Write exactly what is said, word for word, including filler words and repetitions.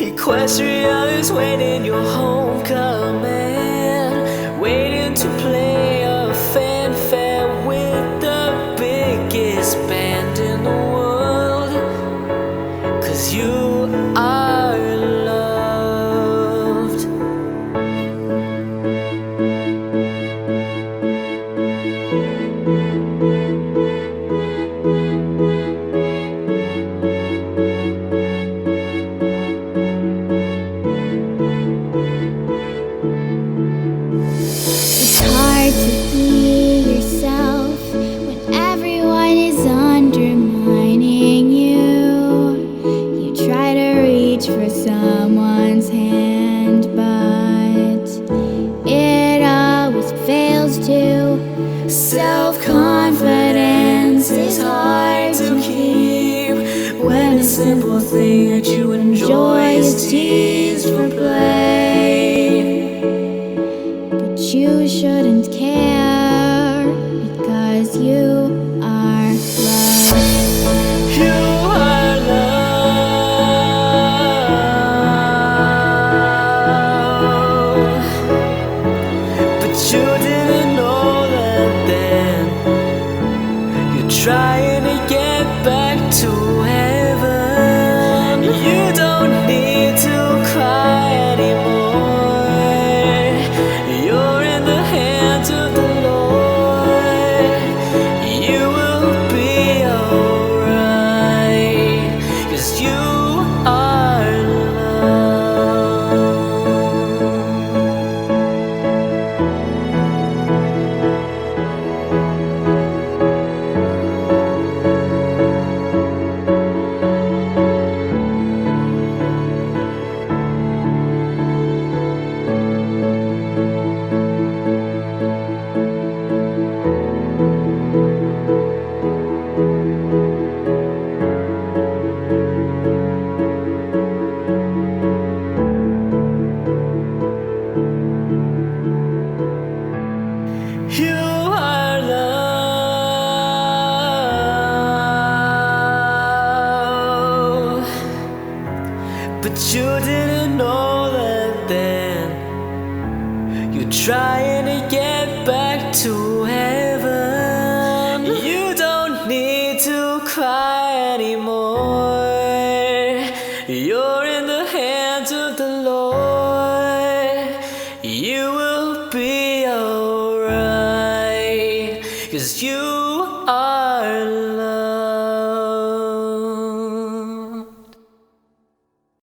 Equestria is waiting your homecoming, waiting to play a fanfare with the biggest band in the world. 'Cause you are loved. It's hard to be yourself when everyone is undermining you. You try to reach for someone's hand, but it always fails to. Self-confidence is hard to keep when a simple thing that you enjoy is teased for play. But you shouldn't care, because you are loved. You are loved, but you didn't know that then. You're trying to get back to heaven. You don't need to cry anymore. You're in the hands of the Lord. You will be alright, 'cause you are loved. You are loved, but you didn't know that then. You're trying to get back to heaven. You don't need to cry anymore. You're in the hands of the Lord. You will be alright, 'cause you